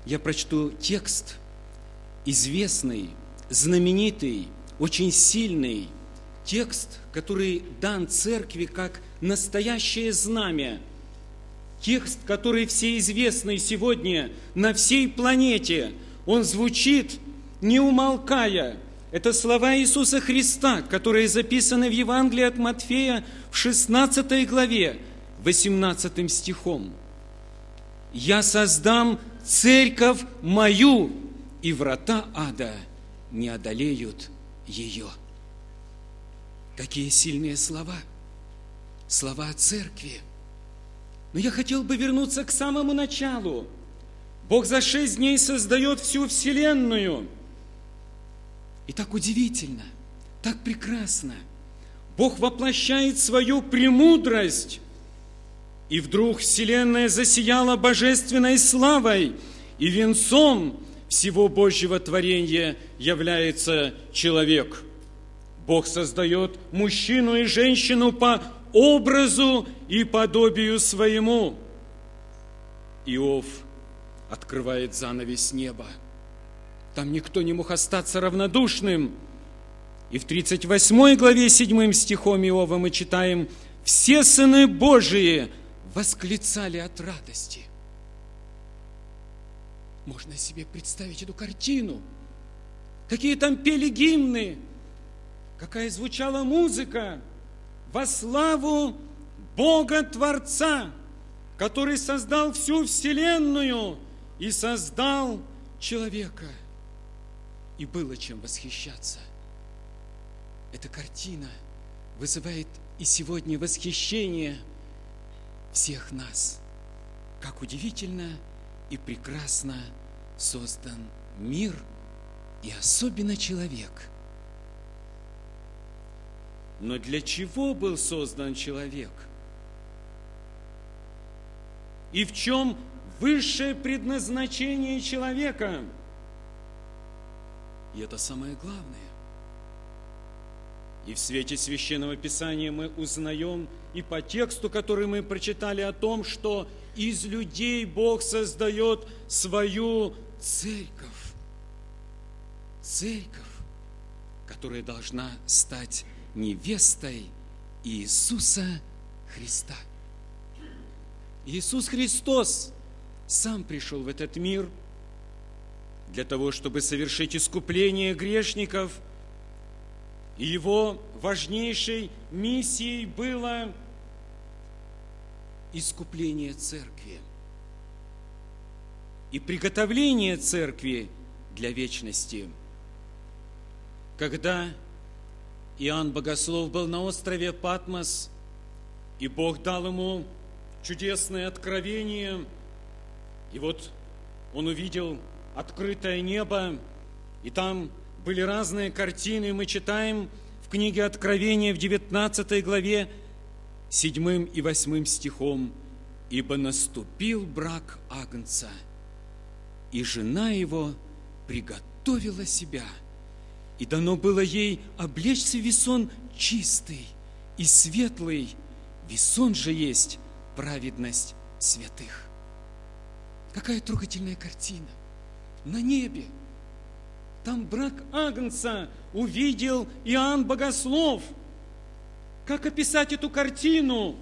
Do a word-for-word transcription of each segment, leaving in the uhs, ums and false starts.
я прочту текст, известный, знаменитый, очень сильный текст, который дан церкви как настоящее знамя. Текст, который всеизвестный сегодня на всей планете. Он звучит, не умолкая. Это слова Иисуса Христа, которые записаны в Евангелии от Матфея в шестнадцатой главе, восемнадцатым стихом. «Я создам церковь мою, и врата ада не одолеют ее». Какие сильные слова! Слова о церкви. Но я хотел бы вернуться к самому началу. Бог за шесть дней создает всю вселенную. И так удивительно, так прекрасно. Бог воплощает свою премудрость. И вдруг вселенная засияла божественной славой, и венцом всего Божьего творения является человек. Бог создает мужчину и женщину по образу и подобию своему. Иов открывает занавес неба. Там никто не мог остаться равнодушным. И в тридцать восьмой главе седьмым стихом Иова мы читаем: «Все сыны Божии восклицали от радости». Можно себе представить эту картину. Какие там пели гимны, какая звучала музыка во славу Бога Творца, который создал всю вселенную и создал человека. И было чем восхищаться. Эта картина вызывает и сегодня восхищение всех нас. Как удивительно и прекрасно создан мир и особенно человек. Но для чего был создан человек? И в чем высшее предназначение человека? И это самое главное. И в свете Священного Писания мы узнаем и по тексту, который мы прочитали, о том, что из людей Бог создает свою церковь. Церковь, которая должна стать невестой Иисуса Христа. Иисус Христос сам пришел в этот мир для того, чтобы совершить искупление грешников. И его важнейшей миссией было искупление церкви и приготовление церкви для вечности. Когда Иоанн Богослов был на острове Патмос, и Бог дал ему чудесное откровение, и вот он увидел открытое небо, и там были разные картины. Мы читаем в книге Откровения в девятнадцатой главе седьмым и восьмым стихом: «Ибо наступил брак Агнца, и жена его приготовила себя, и дано было ей облечься в весон чистый и светлый, весон же есть праведность святых». Какая трогательная картина! На небе, там брак Агнца увидел Иоанн Богослов. Как описать эту картину?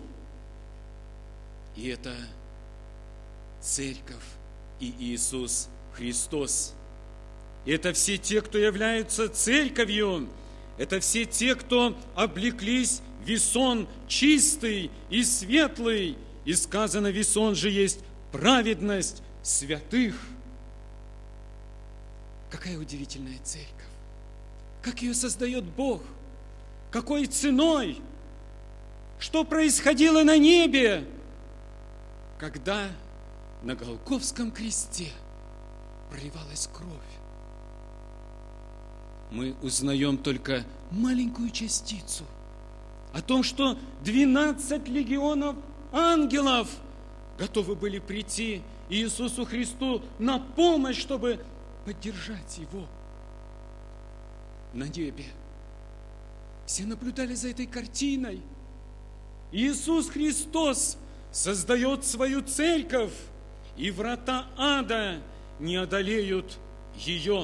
И это церковь и Иисус Христос. И это все те, кто являются церковью. Это все те, кто облеклись в весон чистый и светлый. И сказано, весон же есть праведность святых. Какая удивительная церковь! Как ее создает Бог! Какой ценой! Что происходило на небе, когда на Голгофском кресте проливалась кровь? Мы узнаем только маленькую частицу о том, что двенадцать легионов ангелов готовы были прийти Иисусу Христу на помощь, чтобы поддержать Его на небе. Все наблюдали за этой картиной. Иисус Христос создает свою церковь, и врата ада не одолеют ее.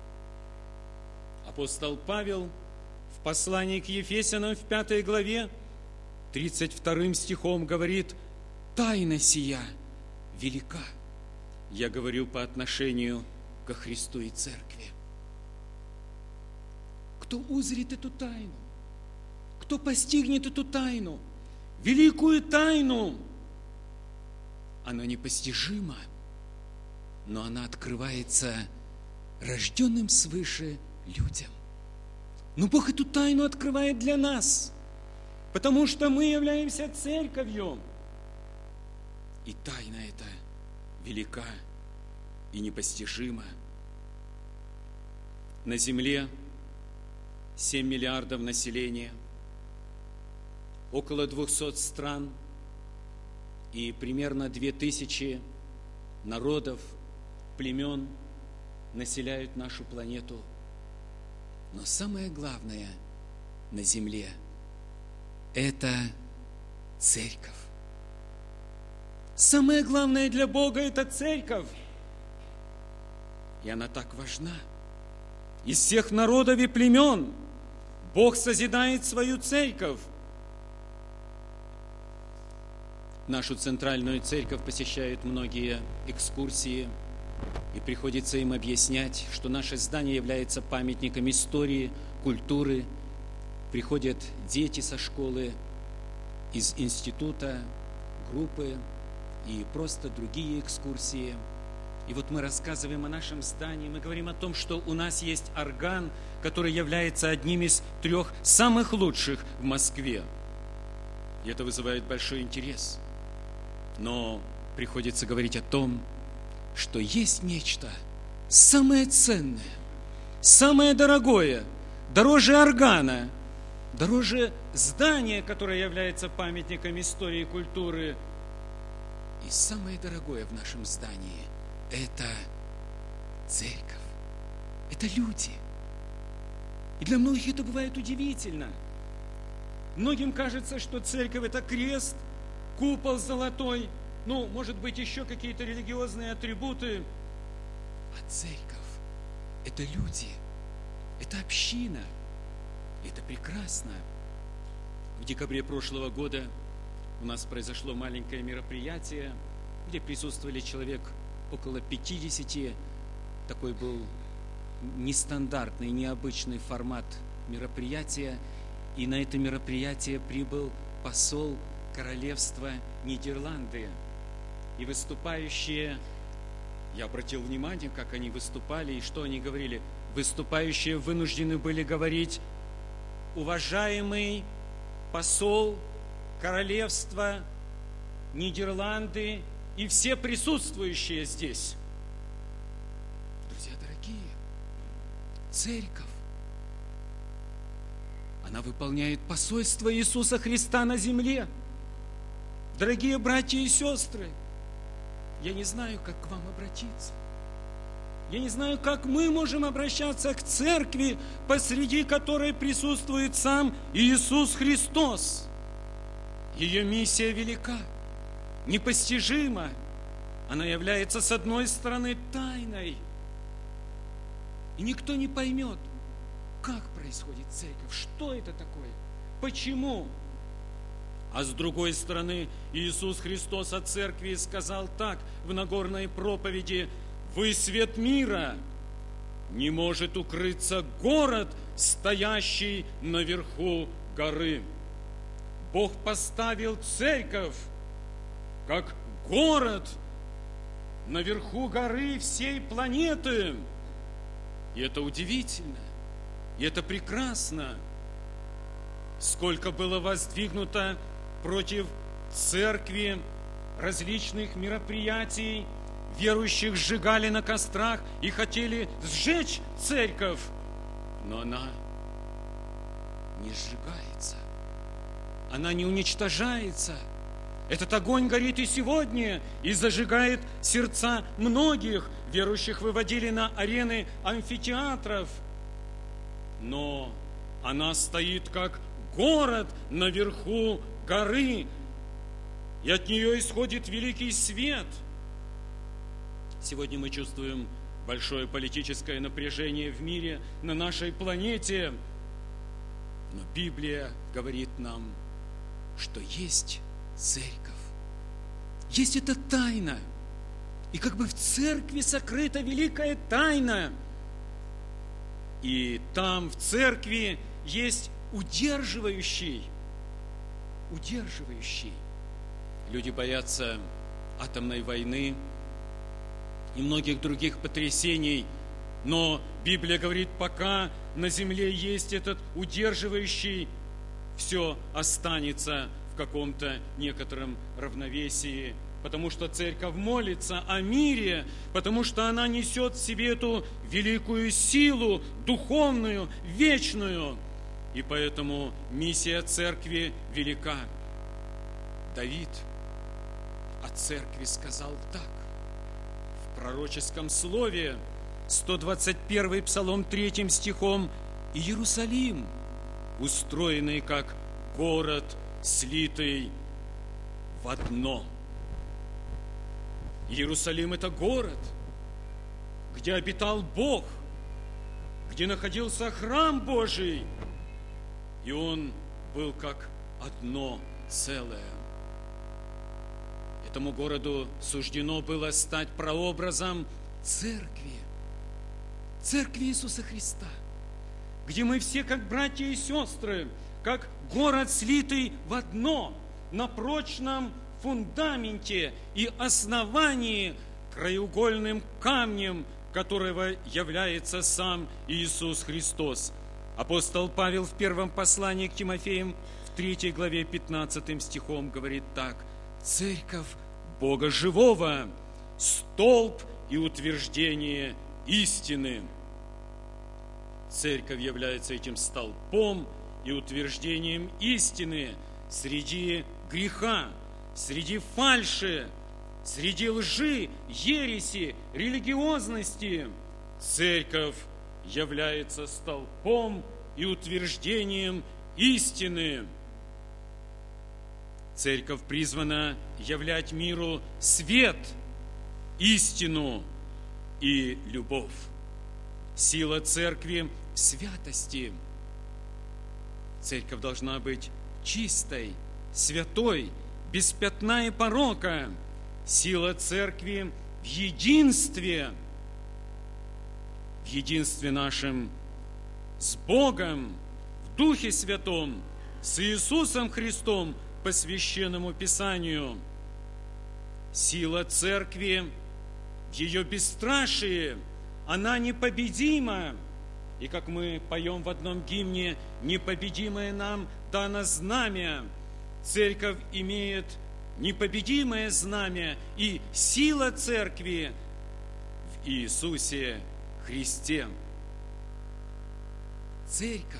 Апостол Павел в послании к Ефесянам в пятой главе тридцать вторым стихом говорит: «Тайна сия велика». Я говорю по отношению ко Христу и Церкви. Кто узрит эту тайну? Кто постигнет эту тайну? Великую тайну! Она непостижима, но она открывается рожденным свыше людям. Но Бог эту тайну открывает для нас, потому что мы являемся церковью. И тайна эта велика и непостижима. На земле семь миллиардов населения, около двухсот стран и примерно две тысячи народов, племен населяют нашу планету. Но самое главное на земле – это церковь. Самое главное для Бога – это церковь. И она так важна. Из всех народов и племен Бог созидает свою церковь. Нашу центральную церковь посещают многие экскурсии, и приходится им объяснять, что наше здание является памятником истории, культуры. Приходят дети со школы, из института, группы и просто другие экскурсии. И вот мы рассказываем о нашем здании, мы говорим о том, что у нас есть орган, который является одним из трех самых лучших в Москве. И это вызывает большой интерес. Но приходится говорить о том, что есть нечто самое ценное, самое дорогое, дороже органа, дороже здания, которое является памятником истории и культуры. И самое дорогое в нашем здании – это церковь, это люди. И для многих это бывает удивительно. Многим кажется, что церковь – это крест, купол золотой, ну, может быть, еще какие-то религиозные атрибуты. А церковь – это люди, это община, это прекрасно. В декабре прошлого года у нас произошло маленькое мероприятие, где присутствовали человек около пятидесяти. Такой был нестандартный, необычный формат мероприятия. И на это мероприятие прибыл посол Королевства Нидерланды. И выступающие, я обратил внимание, как они выступали и что они говорили. Выступающие вынуждены были говорить: уважаемый посол Королевства Нидерланды и все присутствующие здесь. Друзья дорогие, церковь, она выполняет посольство Иисуса Христа на земле. Дорогие братья и сестры, я не знаю, как к вам обратиться. Я не знаю, как мы можем обращаться к церкви, посреди которой присутствует сам Иисус Христос. Ее миссия велика, непостижима. Она является, с одной стороны, тайной. И никто не поймет, как происходит церковь, что это такое, почему. А с другой стороны, Иисус Христос о церкви сказал так в Нагорной проповеди: «Вы свет мира, не может укрыться город, стоящий наверху горы». Бог поставил церковь как город наверху горы всей планеты. И это удивительно, и это прекрасно. Сколько было воздвигнуто против церкви различных мероприятий, верующих сжигали на кострах и хотели сжечь церковь, но она не сжигается, она не уничтожается. Этот огонь горит и сегодня, и зажигает сердца многих. Верующих выводили на арены амфитеатров, но она стоит как город наверху горы, и от нее исходит великий свет. Сегодня мы чувствуем большое политическое напряжение в мире, на нашей планете. Но Библия говорит нам, что есть церковь. Есть эта тайна. И как бы в церкви сокрыта великая тайна. И там, в церкви, есть удерживающий. Удерживающий. Люди боятся атомной войны и многих других потрясений. Но Библия говорит, пока на земле есть этот удерживающий, все останется в каком-то некотором равновесии. Потому что церковь молится о мире, потому что она несет в себе эту великую силу, духовную, вечную. И поэтому миссия церкви велика. Давид о церкви сказал так. В пророческом слове, сто двадцать первый Псалом третьим стихом, «Иерусалим, устроенный как город, слитый в одно». Иерусалим – это город, где обитал Бог, где находился храм Божий, и он был как одно целое. Этому городу суждено было стать прообразом церкви, церкви Иисуса Христа, где мы все, как братья и сестры, как город, слитый в одно, на прочном фундаменте и основании, краеугольным камнем, которого является сам Иисус Христос. Апостол Павел в первом послании к Тимофеям в третьей главе пятнадцатым стихом говорит так: «Церковь Бога живого, столб и утверждение истины». Церковь является этим столпом и утверждением истины среди греха, среди фальши, среди лжи, ереси, религиозности. Церковь является столпом и утверждением истины. Церковь призвана являть миру свет, истину и любовь. Сила церкви в святости. Церковь должна быть чистой, святой, без пятна и порока. Сила церкви в единстве, в единстве нашем с Богом, в Духе Святом, с Иисусом Христом по Священному Писанию. Сила церкви в ее бесстрашии, она непобедима. И как мы поем в одном гимне, непобедимое нам дано знамя. Церковь имеет непобедимое знамя, и сила церкви в Иисусе Христе. Церковь.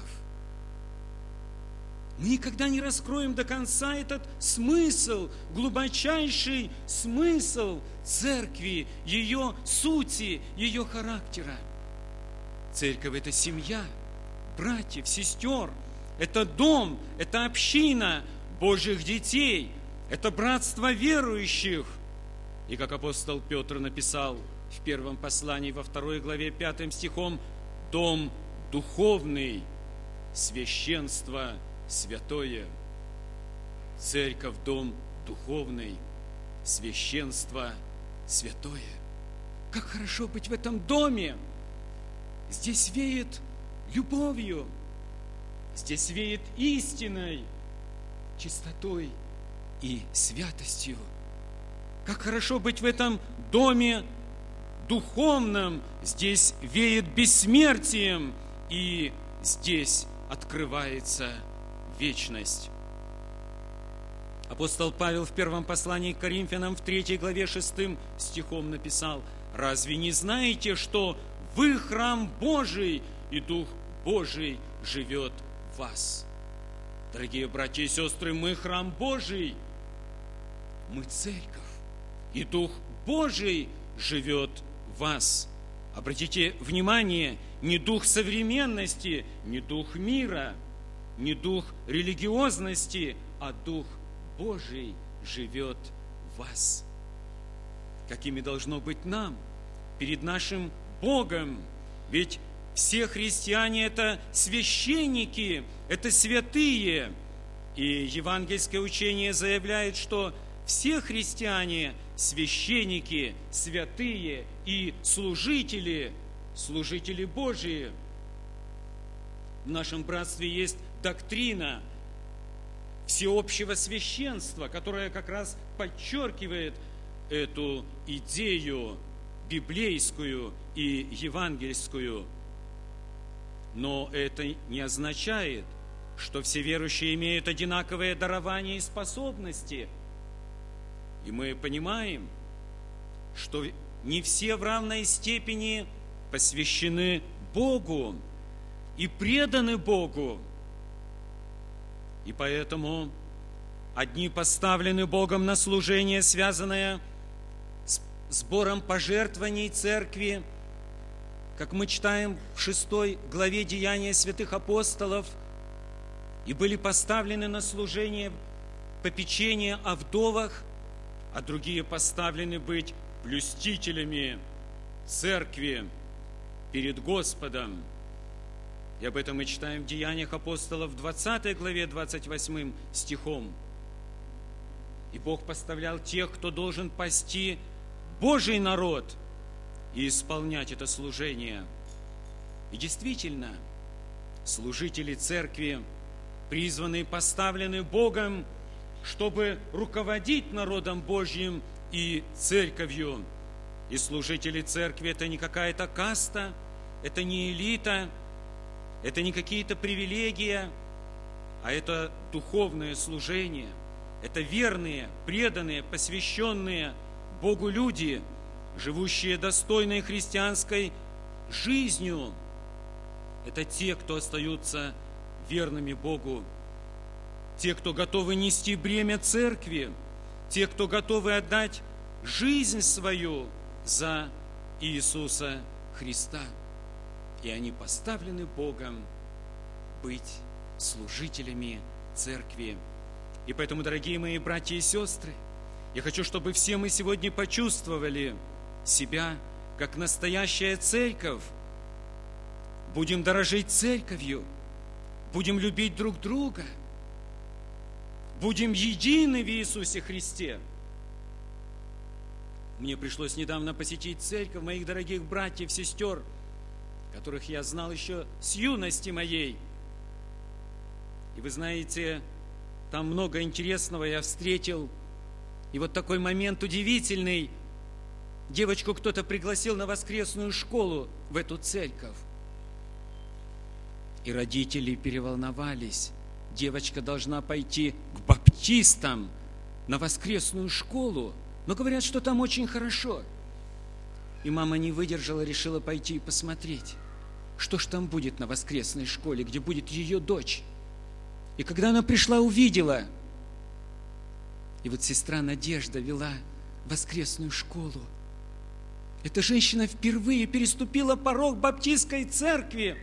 Мы никогда не раскроем до конца этот смысл, глубочайший смысл церкви, ее сути, ее характера. Церковь – это семья, братьев, сестер, это дом, это община Божьих детей, это братство верующих. И как апостол Петр написал в первом послании во второй главе пятым стихом, дом духовный, священство святое. Церковь – дом духовный, священство святое. Как хорошо быть в этом доме! Здесь веет любовью, здесь веет истиной, чистотой и святостью. Как хорошо быть в этом доме духовном, здесь веет бессмертием, и здесь открывается вечность. Апостол Павел в первом послании к Коринфянам в третьей главе шестым стихом написал: «Разве не знаете, что вы храм Божий, и Дух Божий живет в вас?» Дорогие братья и сестры, мы храм Божий, мы церковь, и Дух Божий живет в вас. Обратите внимание, не дух современности, не дух мира, не дух религиозности, а Дух Божий живет в вас. Какими должно быть нам перед нашим Богом. Ведь все христиане – это священники, это святые. И евангельское учение заявляет, что все христиане – священники, святые и служители, служители Божии. В нашем братстве есть доктрина всеобщего священства, которая как раз подчеркивает эту идею библейскую и евангельскую. Но это не означает, что все верующие имеют одинаковые дарования и способности. И мы понимаем, что не все в равной степени посвящены Богу и преданы Богу. И поэтому одни поставлены Богом на служение, связанное с сбором пожертвований церкви, как мы читаем в шестой главе Деяния святых апостолов, и были поставлены на служение попечения о вдовах, а другие поставлены быть блюстителями церкви перед Господом. И об этом мы читаем в Деяниях апостолов в двадцатой главе, двадцать восьмым стихом. И Бог поставлял тех, кто должен пасти Божий народ и исполнять это служение. И действительно, служители церкви призваны и поставлены Богом, чтобы руководить народом Божьим и церковью. И служители церкви – это не какая-то каста, это не элита, это не какие-то привилегии, а это духовное служение. Это верные, преданные, посвященные Богу люди, живущие достойной христианской жизнью. Это те, кто остаются верными Богу, те, кто готовы нести бремя церкви, те, кто готовы отдать жизнь свою за Иисуса Христа. И они поставлены Богом быть служителями церкви. И поэтому, дорогие мои братья и сестры, я хочу, чтобы все мы сегодня почувствовали себя как настоящая церковь. Будем дорожить церковью, будем любить друг друга, будем едины в Иисусе Христе. Мне пришлось недавно посетить церковь моих дорогих братьев, сестер, которых я знал еще с юности моей. И вы знаете, там много интересного я встретил. И вот такой момент удивительный. Девочку кто-то пригласил на воскресную школу в эту церковь. И родители переволновались. Девочка должна пойти к баптистам на воскресную школу. Но говорят, что там очень хорошо. И мама не выдержала, решила пойти и посмотреть, что ж там будет на воскресной школе, где будет ее дочь. И когда она пришла, увидела. И вот сестра Надежда вела воскресную школу. Эта женщина впервые переступила порог баптистской церкви.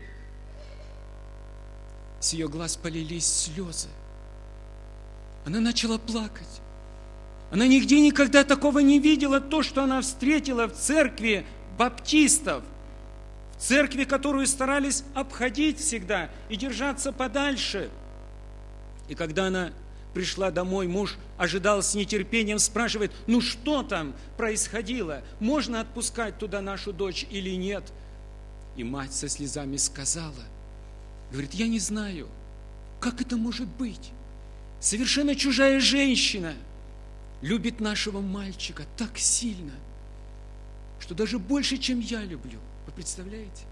С ее глаз полились слезы. Она начала плакать. Она нигде никогда такого не видела, то, что она встретила в церкви баптистов. В церкви, которую старались обходить всегда и держаться подальше. И когда она пришла домой, муж ожидал с нетерпением, спрашивает, ну что там происходило? Можно отпускать туда нашу дочь или нет? И мать со слезами сказала, говорит, я не знаю, как это может быть? Совершенно чужая женщина любит нашего мальчика так сильно, что даже больше, чем я люблю. Вы представляете?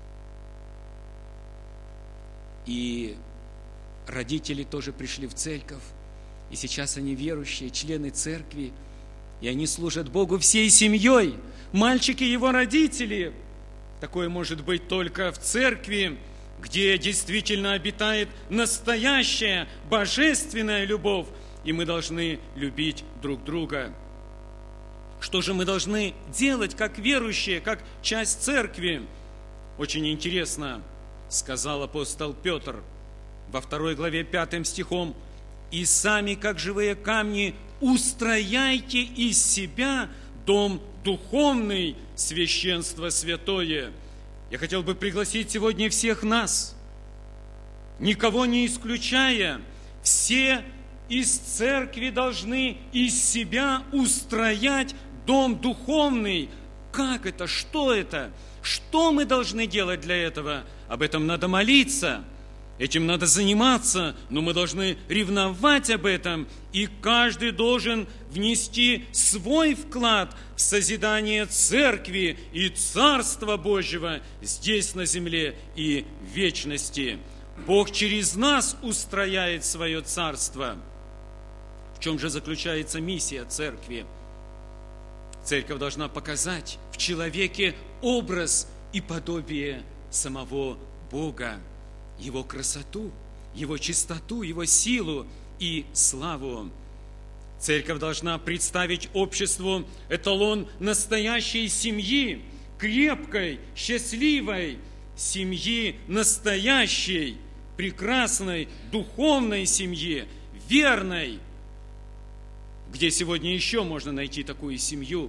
И родители тоже пришли в церковь, и сейчас они верующие, члены церкви, и они служат Богу всей семьей, мальчики его родители. Такое может быть только в церкви, где действительно обитает настоящая божественная любовь, и мы должны любить друг друга. Что же мы должны делать, как верующие, как часть церкви? Очень интересно, сказал апостол Петр во второй главе пятым стихом, «И сами, как живые камни, устрояйте из себя дом духовный, священство святое. Я хотел бы пригласить сегодня всех нас, никого не исключая, все из церкви должны из себя устроять дом духовный. Как это? Что это? Что мы должны делать для этого? Об этом надо молиться, этим надо заниматься, но мы должны ревновать об этом, и каждый должен внести свой вклад в созидание церкви и Царства Божьего здесь на земле и в вечности. Бог через нас устрояет свое царство. В чем же заключается миссия церкви? Церковь должна показать в человеке образ и подобие самого Бога, Его красоту, Его чистоту, Его силу и славу. Церковь должна представить обществу эталон настоящей семьи, крепкой, счастливой семьи, настоящей, прекрасной, духовной семьи, верной. Где сегодня еще можно найти такую семью?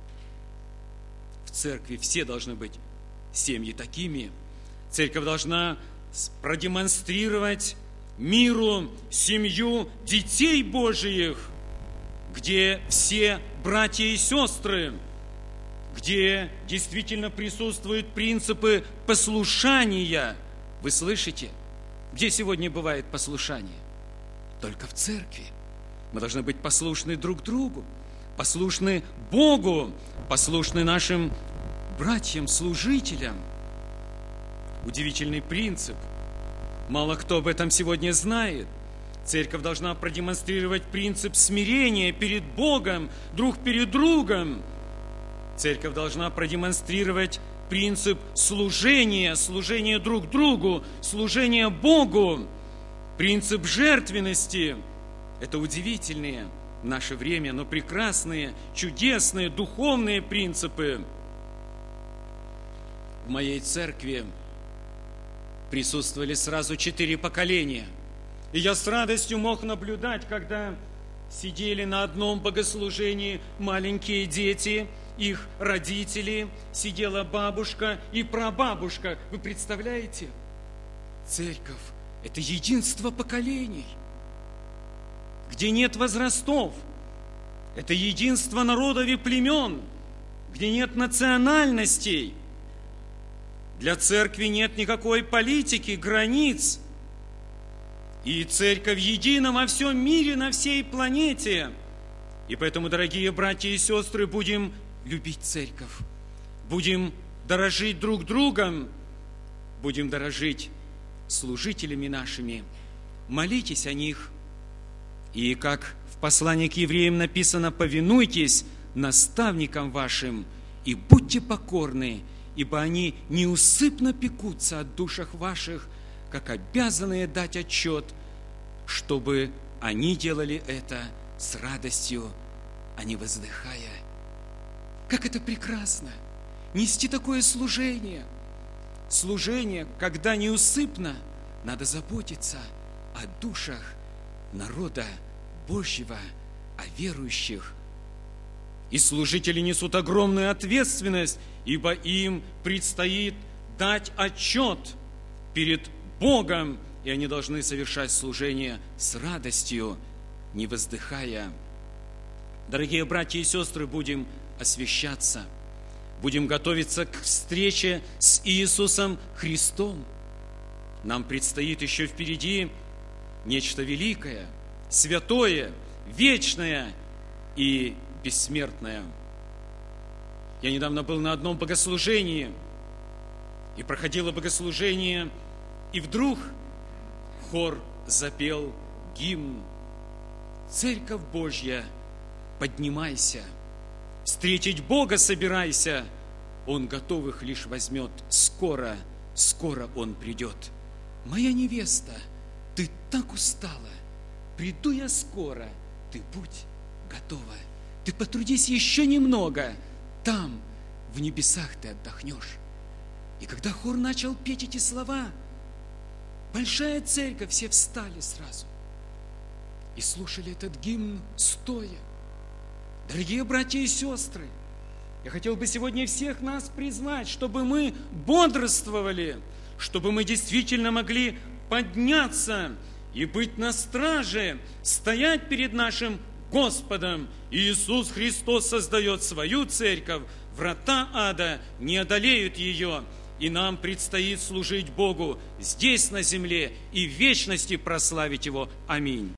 В церкви все должны быть семьи такими. Церковь должна продемонстрировать миру семью детей Божиих, где все братья и сестры, где действительно присутствуют принципы послушания. Вы слышите? Где сегодня бывает послушание? Только в церкви. Мы должны быть послушны друг другу, послушны Богу, послушны нашим братьям, служителям. Удивительный принцип. Мало кто об этом сегодня знает. Церковь должна продемонстрировать принцип смирения перед Богом, друг перед другом. Церковь должна продемонстрировать принцип служения, служения друг другу, служения Богу, принцип жертвенности. Это удивительные в наше время, но прекрасные, чудесные, духовные принципы. В моей церкви присутствовали сразу четыре поколения. И я с радостью мог наблюдать, когда сидели на одном богослужении маленькие дети, их родители, сидела бабушка и прабабушка. Вы представляете? Церковь – это единство поколений, где нет возрастов. Это единство народов и племен, где нет национальностей. Для церкви нет никакой политики, границ. И церковь едина во всем мире, на всей планете. И поэтому, дорогие братья и сестры, будем любить церковь, будем дорожить друг другом, будем дорожить служителями нашими. Молитесь о них. И как в послании к евреям написано: повинуйтесь наставникам вашим и будьте покорны, ибо они неусыпно пекутся о душах ваших, как обязанные дать отчет, чтобы они делали это с радостью, а не воздыхая. Как это прекрасно! Нести такое служение. Служение, когда неусыпно надо заботиться о душах народа Божьего, о верующих. И служители несут огромную ответственность, ибо им предстоит дать отчет перед Богом, и они должны совершать служение с радостью, не воздыхая. Дорогие братья и сестры, будем освящаться, будем готовиться к встрече с Иисусом Христом. Нам предстоит еще впереди нечто великое, святое, вечное и бессмертное. Я недавно был на одном богослужении, и проходило богослужение, и вдруг хор запел гимн: «Церковь Божья, поднимайся, встретить Бога собирайся, Он готовых лишь возьмет, скоро, скоро Он придет. Моя невеста, ты так устала, приду я скоро, ты будь готова. Ты потрудись еще немного, там, в небесах ты отдохнешь». И когда хор начал петь эти слова, большая церковь, все встали сразу и слушали этот гимн стоя. Дорогие братья и сестры, Я хотел бы сегодня всех нас призвать, чтобы мы бодрствовали, чтобы мы действительно могли подняться и быть на страже, стоять перед нашим Господом. Иисус Христос создает свою церковь, врата ада не одолеют ее, и нам предстоит служить Богу здесь на земле и в вечности прославить Его. Аминь.